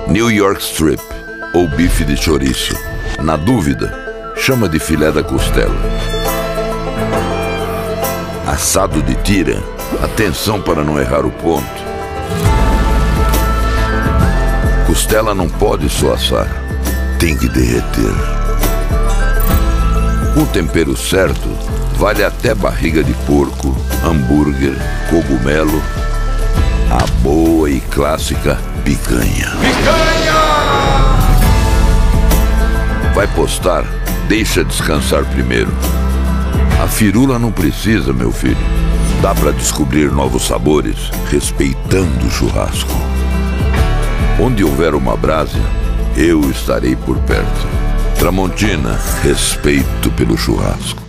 New York Strip ou bife de chouriço. Na dúvida, chama de filé da costela. Assado de tira, atenção para não errar o ponto. Costela não pode só assar, tem que derreter. Com o tempero certo, vale até barriga de porco, hambúrguer, cogumelo, a boa e clássica picanha. Picanha! Vai postar? Deixa descansar primeiro. A firula não precisa, meu filho. Dá para descobrir novos sabores respeitando o churrasco. Onde houver uma brasa, eu estarei por perto. Tramontina, respeito pelo churrasco.